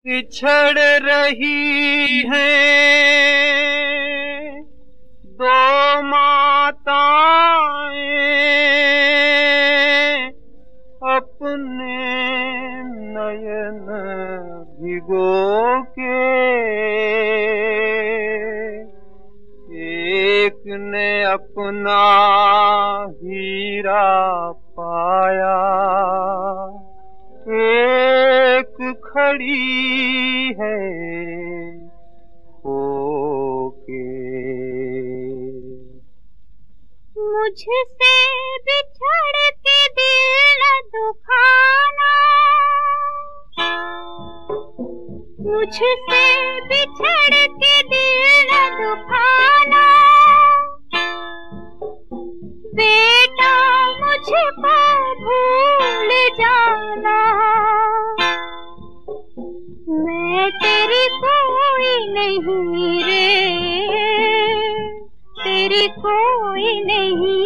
पिछड़ रही हैं दो माताएं, अपने नयन भिगो के। एक ने अपना हीरा पाया, एक खड़ी है खो के। मुझसे बिछड़ के दिल न दुखाना, मुझसे बिछड़ के दिल न दुखाना। बेटा मुझको भूल जाना, मैं तेरी कोई नहीं रे, तेरी कोई नहीं।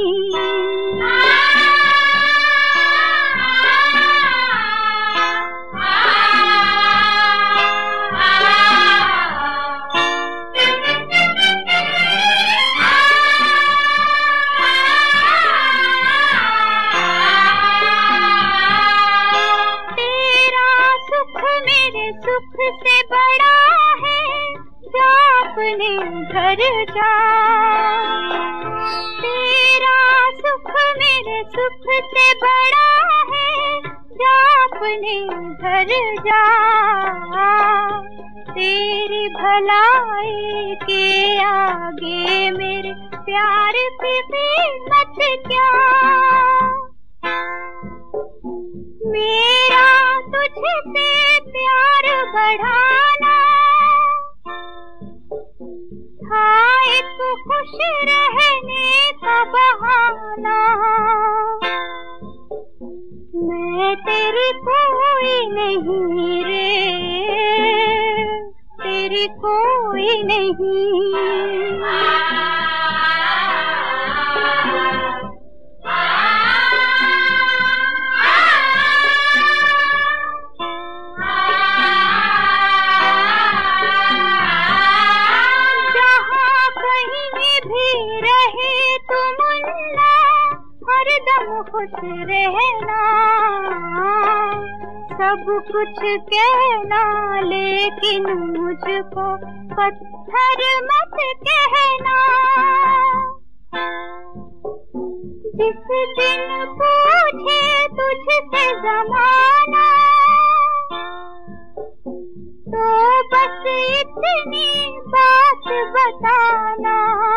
सुख से बड़ा है जा अपने घर जा, तेरा सुख मेरे सुख से बड़ा है जा अपने घर जा। तेरी भलाई के आगे मेरे प्यार की कीमत क्या, मेरा तुझसे प्यार बढ़ाना था एक खुश रहने का बहाना। मैं तेरी कोई नहीं रे, तेरी कोई नहीं। खुश रहना, सब कुछ कहना लेकिन मुझको पत्थर मत कहना। जिस दिन पूछे तुझसे ज़माना, तो बस इतनी बात बताना,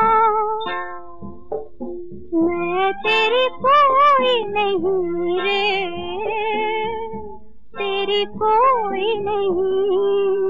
मैं तेरी कोई नहीं रे, तेरी कोई नहीं।